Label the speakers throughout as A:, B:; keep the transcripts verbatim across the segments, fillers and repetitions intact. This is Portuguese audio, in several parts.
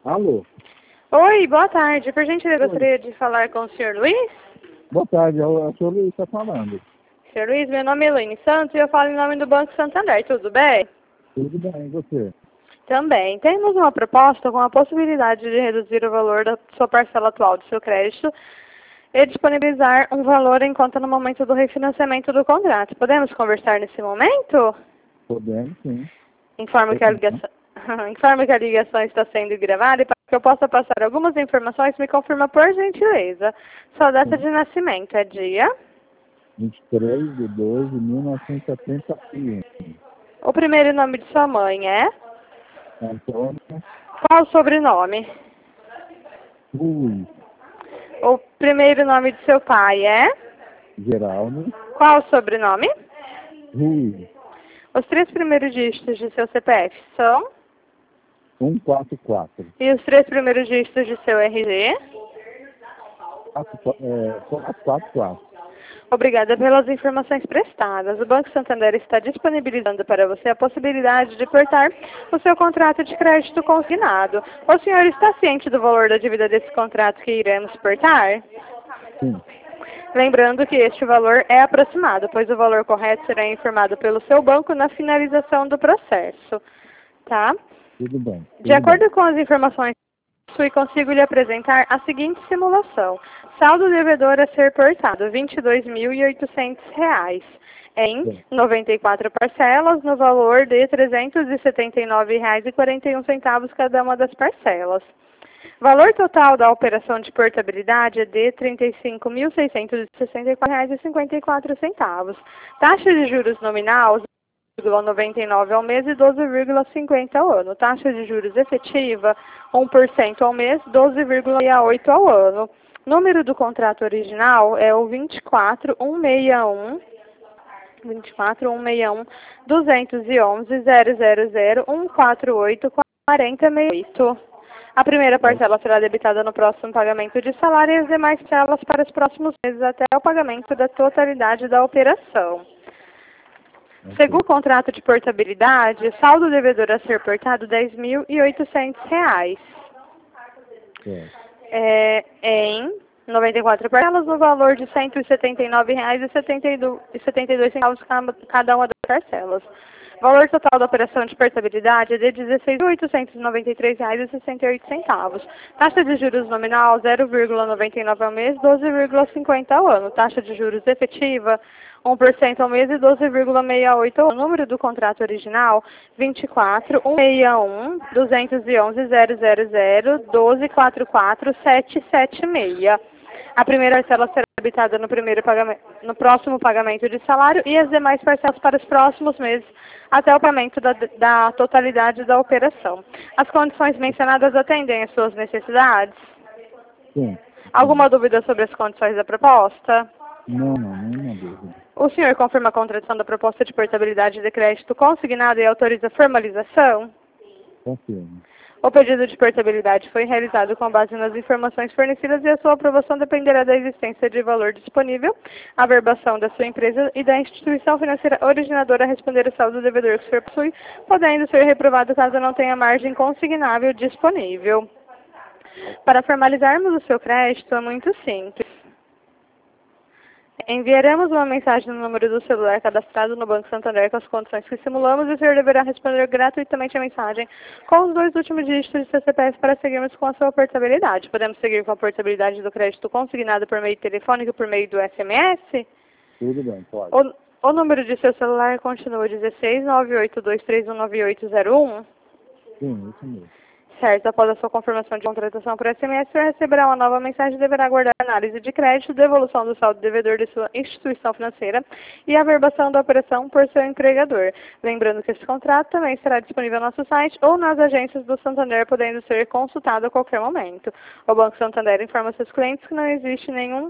A: Alô?
B: Oi, boa tarde. Por gentileza,
A: Oi.
B: gostaria de falar com o senhor Luiz?
A: Boa tarde, é o senhor Luiz está falando.
B: senhor Luiz, meu nome é Elaine Santos e eu falo em nome do Banco Santander, tudo bem?
A: Tudo bem, e você?
B: Também. Temos uma proposta com a possibilidade de reduzir o valor da sua parcela atual do seu crédito e disponibilizar um valor em conta no momento do refinanciamento do contrato. Podemos conversar nesse momento?
A: Podemos, sim.
B: Informo que a ligação, informo que a ligação está sendo gravada e para que eu possa passar algumas informações, me confirma por gentileza. Sua data
A: Sim.
B: de nascimento é dia?
A: vinte e três de dois de mil novecentos e setenta e um.
B: O primeiro nome de sua mãe é?
A: Antônio
B: Qual o sobrenome?
A: Ruiz
B: O primeiro nome de seu pai é?
A: Geraldo
B: Qual o sobrenome?
A: Ruiz
B: Os três primeiros dígitos de seu C P F são?
A: cento e quarenta e quatro.
B: E os três primeiros dígitos de seu R G?
A: quatrocentos e quarenta e quatro.
B: Obrigada pelas informações prestadas. O Banco Santander está disponibilizando para você a possibilidade de portar o seu contrato de crédito consignado. O senhor está ciente do valor da dívida desse contrato que iremos portar?
A: Sim.
B: Lembrando que este valor é aproximado, pois o valor correto será informado pelo seu banco na finalização do processo. Tá?
A: Tudo bem. Tudo
B: De acordo
A: bem.
B: com as informações e consigo lhe apresentar a seguinte simulação. Saldo devedor a ser portado, vinte e dois mil e oitocentos reais, em noventa e quatro parcelas, no valor de trezentos e setenta e nove reais e quarenta e um centavos cada uma das parcelas. Valor total da operação de portabilidade é de trinta e cinco mil seiscentos e sessenta e quatro reais e cinquenta e quatro centavos. Taxa de juros nominal, zero vírgula noventa e nove ao mês e doze vírgula cinquenta ao ano. Taxa de juros efetiva, um por cento ao mês, doze vírgula sessenta e oito ao ano. Número do contrato original é o vinte e quatro mil cento e sessenta e um, vinte e quatro mil cento e sessenta e um, duzentos e onze, zero zero zero, cento e quarenta e oito, quarenta e sessenta e oito. A primeira parcela será debitada no próximo pagamento de salário e as demais parcelas para os próximos meses até o pagamento da totalidade da operação. Segundo o contrato de portabilidade, saldo devedor a ser portado dez mil e oitocentos reais. É, em noventa e quatro parcelas no valor de cento e setenta e nove reais e setenta e dois centavos cada uma das parcelas. Valor total da operação de portabilidade é de dezesseis mil oitocentos e noventa e três reais e sessenta e oito centavos. Taxa de juros nominal zero vírgula noventa e nove ao mês, doze vírgula cinquenta ao ano. Taxa de juros efetiva um por cento ao mês e doze vírgula sessenta e oito ao ano. Número do contrato original vinte e quatro mil cento e sessenta e um, duzentos e onze, zero zero zero, doze, quarenta e quatro, setecentos e setenta e seis. A primeira parcela será debitada no, primeiro pagamento, no próximo pagamento de salário e as demais parcelas para os próximos meses até o pagamento da, da totalidade da operação. As condições mencionadas atendem às suas necessidades?
A: Sim.
B: Alguma dúvida sobre as condições da proposta?
A: Não, não, nenhuma dúvida.
B: O senhor confirma a contratação da proposta de portabilidade de crédito consignado e autoriza a formalização?
A: Confirmo.
B: O pedido de portabilidade foi realizado com base nas informações fornecidas e a sua aprovação dependerá da existência de valor disponível, a verbação da sua empresa e da instituição financeira originadora a responder o saldo devedor que o senhor possui, podendo ser reprovado caso não tenha margem consignável disponível. Para formalizarmos o seu crédito é muito simples. Enviaremos uma mensagem no número do celular cadastrado no Banco Santander com as condições que simulamos e o senhor deverá responder gratuitamente a mensagem com os dois últimos dígitos de seu C P F para seguirmos com a sua portabilidade. Podemos seguir com a portabilidade do crédito consignado por meio telefônico e por meio do S M S?
A: Tudo bem, pode.
B: O, o número de seu celular continua dezesseis, nove oito dois três um, nove oito zero um?
A: Sim, isso mesmo.
B: Certo, após a sua confirmação de contratação por S M S, o senhor receberá uma nova mensagem e deverá aguardar a análise de crédito, devolução do saldo devedor de sua instituição financeira e a verbação da operação por seu empregador. Lembrando que esse contrato também estará disponível no nosso site ou nas agências do Santander, podendo ser consultado a qualquer momento. O Banco Santander informa seus clientes que não existe nenhum...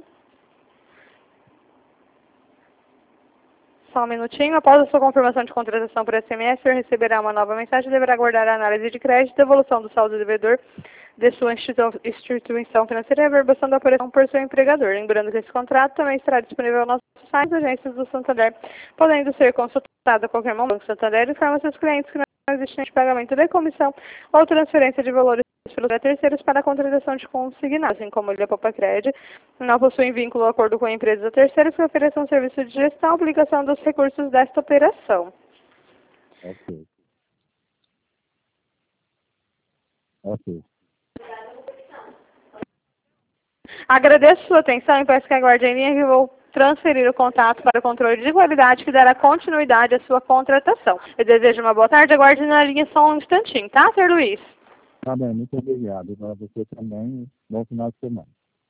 B: Só um minutinho. Após a sua confirmação de contratação por S M S, o senhor receberá uma nova mensagem e deverá aguardar a análise de crédito, devolução do saldo devedor de sua instituição financeira e a verbação da operação por seu empregador. Lembrando que esse contrato também estará disponível no nosso site das agências do Santander, podendo ser consultado a qualquer momento. O Banco Santander informa seus clientes que não existe pagamento de comissão ou transferência de valores pelos terceiros para a contratação de consignados, assim como ele é Popacred, não possuem vínculo ou acordo com a empresa terceira que ofereça um serviço de gestão e aplicação dos recursos desta operação.
A: Ok. Ok.
B: Agradeço sua atenção e peço que aguarde em linha que vou transferir o contato para o controle de qualidade que dará continuidade à sua contratação. Eu desejo uma boa tarde, aguarde na linha só um instantinho, tá, senhor Luiz?
A: Tá bem, muito obrigado. Para você também, bom final de semana.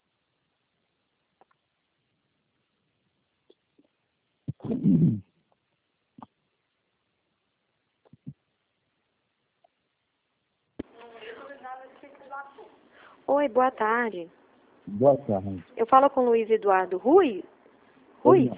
C: Oi, boa tarde.
A: Boa tarde.
C: Eu falo com o Luiz Eduardo Ruiz.
A: Pois
C: Ruiz?
A: não.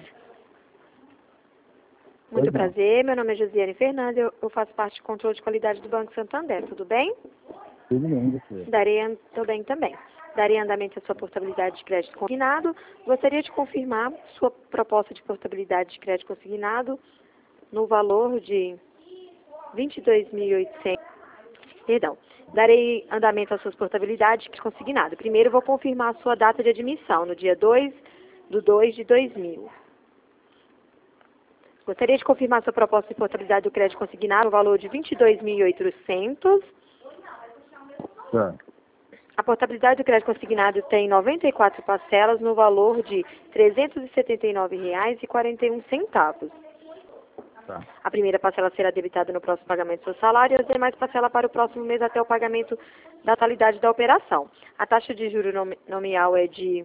C: Muito
A: Pois não.
C: prazer, meu nome é Josiane Fernandes, eu, eu faço parte do controle de qualidade do Banco Santander, tudo bem?
A: Tudo bem, você.
C: Darei, an- tô bem também. Darei andamento à sua portabilidade de crédito consignado. Gostaria de confirmar sua proposta de portabilidade de crédito consignado no valor de vinte e dois mil e oitocentos. Perdão. Darei andamento às suas portabilidades de consignado. Primeiro, vou confirmar a sua data de admissão, no dia dois de dois de dois mil. Gostaria de confirmar sua proposta de portabilidade do crédito consignado no valor de vinte e dois mil e oitocentos.
A: Tá.
C: A portabilidade do crédito consignado tem noventa e quatro parcelas no valor de trezentos e setenta e nove reais e quarenta e um centavos.
A: Tá.
C: A primeira parcela será debitada no próximo pagamento do seu salário e as demais parcelas para o próximo mês até o pagamento da totalidade da operação. A taxa de juros nomi- nominal é de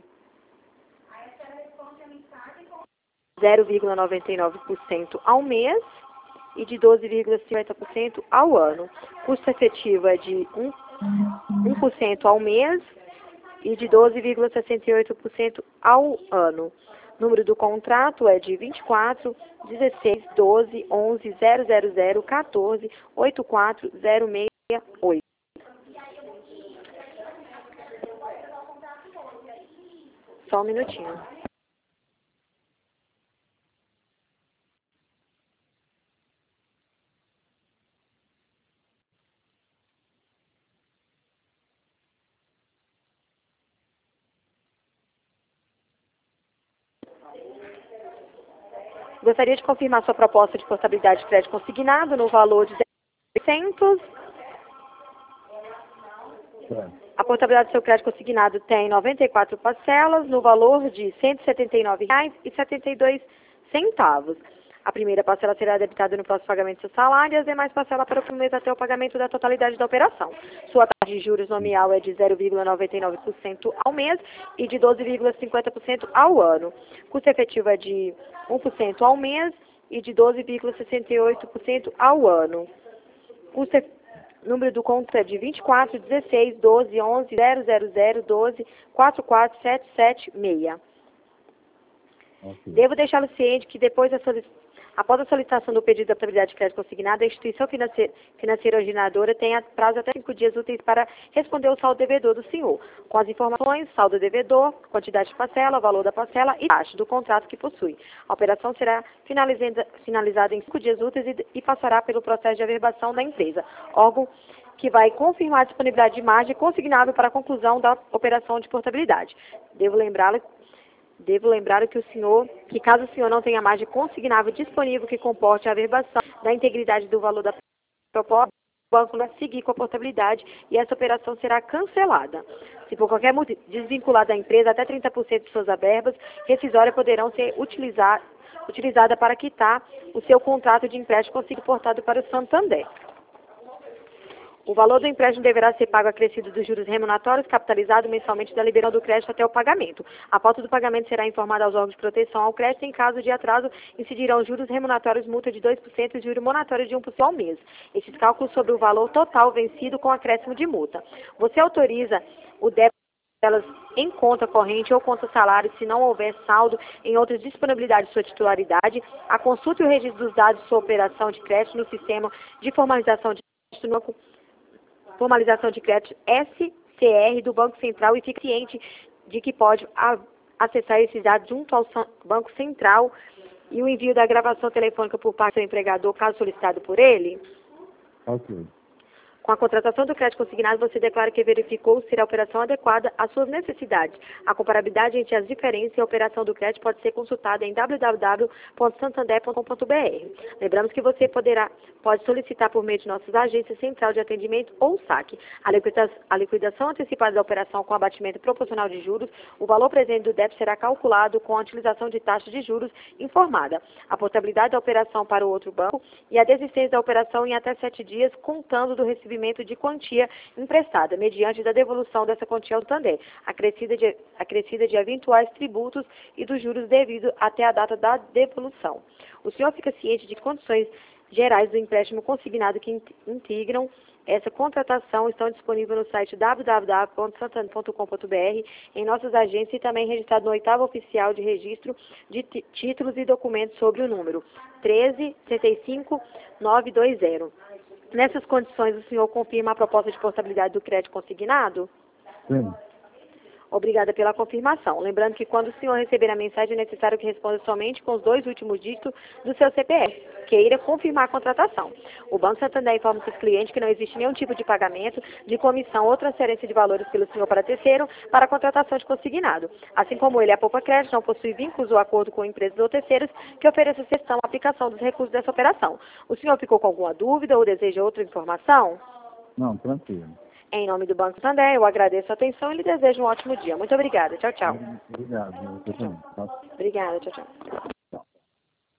C: zero vírgula noventa e nove por cento ao mês e de doze vírgula cinquenta por cento ao ano. Custo efetivo é de um por cento ao mês e de doze vírgula sessenta e oito por cento ao ano. Número do contrato é de vinte e quatro, dezesseis, doze, onze, zero zero zero, quatorze, oitenta e quatro, zero seis oito. Só um minutinho. Gostaria de confirmar sua proposta de portabilidade de crédito consignado no valor de seiscentos.
A: Tá.
C: A portabilidade do seu crédito consignado tem noventa e quatro parcelas no valor de cento e setenta e nove reais e setenta e dois centavos. A primeira parcela será debitada no próximo pagamento do seu salário e as demais parcelas para o primeiro mês até o pagamento da totalidade da operação. Sua taxa de juros nominal é de zero vírgula noventa e nove por cento ao mês e de doze vírgula cinquenta por cento ao ano. Custo efetivo é de um por cento ao mês e de doze vírgula sessenta e oito por cento ao ano. Custo efetivo Número do contrato é de vinte e quatro, dezesseis, doze, onze, zero zero zero, doze, quatro quatro sete sete seis.
A: Ok.
C: Devo deixá-lo ciente que depois da solic... após a solicitação do pedido da portabilidade de crédito consignado, a instituição financeira, financeira originadora tem a prazo até cinco dias úteis para responder o saldo devedor do senhor, com as informações, saldo devedor, quantidade de parcela, valor da parcela e taxa do contrato que possui. A operação será finalizada, finalizada em cinco dias úteis e, e passará pelo processo de averbação da empresa, órgão que vai confirmar a disponibilidade de margem consignável para a conclusão da operação de portabilidade. Devo lembrá-lo Devo lembrar que o senhor, que caso o senhor não tenha margem consignável disponível que comporte a averbação da integridade do valor da proposta, o banco vai seguir com a portabilidade e essa operação será cancelada. Se por qualquer motivo desvincular da empresa, até trinta por cento de suas verbas rescisórias poderão ser utilizar, utilizadas para quitar o seu contrato de empréstimo consigo portado para o Santander. O valor do empréstimo deverá ser pago acrescido dos juros remuneratórios capitalizado mensalmente da liberação do crédito até o pagamento. A pauta do pagamento será informada aos órgãos de proteção ao crédito. Em caso de atraso, incidirão juros remuneratórios, multa de dois por cento e juro monatório de um por cento ao mês. Esses cálculos sobre o valor total vencido com acréscimo de multa. Você autoriza o débito delas em conta corrente ou conta salário, se não houver saldo em outras disponibilidades de sua titularidade, a consulta e o registro dos dados de sua operação de crédito no sistema de formalização de crédito no formalização de crédito S C R do Banco Central e fique ciente de que pode a, acessar esses dados junto ao Banco Central e o envio da gravação telefônica por parte do empregador, caso solicitado por ele.
A: Ok.
C: Com a contratação do crédito consignado, você declara que verificou se a operação é adequada às suas necessidades. A comparabilidade entre as diferenças e a operação do crédito pode ser consultada em w w w ponto santander ponto com ponto b r. Lembramos que você poderá, pode solicitar por meio de nossas agências central de atendimento ou saque a liquidação, a liquidação antecipada da operação com abatimento proporcional de juros. O valor presente do débito será calculado com a utilização de taxa de juros informada, a portabilidade da operação para o outro banco e a desistência da operação em até sete dias, contando do recebimento de quantia emprestada, mediante da devolução dessa quantia ao Santander, acrescida de, acrescida de eventuais tributos e dos juros devidos até a data da devolução. O senhor fica ciente de condições gerais do empréstimo consignado que integram essa contratação, estão disponíveis no site w w w ponto santander ponto com ponto b r, em nossas agências e também registrado no oitavo oficial de registro de títulos e documentos sobre o número treze setenta e cinco nove dois zero. Nessas condições, o senhor confirma a proposta de portabilidade do crédito consignado?
A: Sim.
C: Obrigada pela confirmação. Lembrando que quando o senhor receber a mensagem, é necessário que responda somente com os dois últimos dígitos do seu C P F, queira confirmar a contratação. O Banco Santander informa seus clientes que não existe nenhum tipo de pagamento, de comissão ou transferência de valores pelo senhor para terceiro para a contratação de consignado. Assim como ele, a Poupa Crédito não possui vínculos ou acordo com empresas ou terceiros que ofereçam cessão à aplicação dos recursos dessa operação. O senhor ficou com alguma dúvida ou deseja outra informação?
A: Não, tranquilo.
C: Em nome do Banco Santander, eu agradeço a atenção e lhe desejo um ótimo dia. Muito obrigada. Tchau, tchau.
A: Obrigado. Eu também.
C: Obrigada. Tchau, tchau.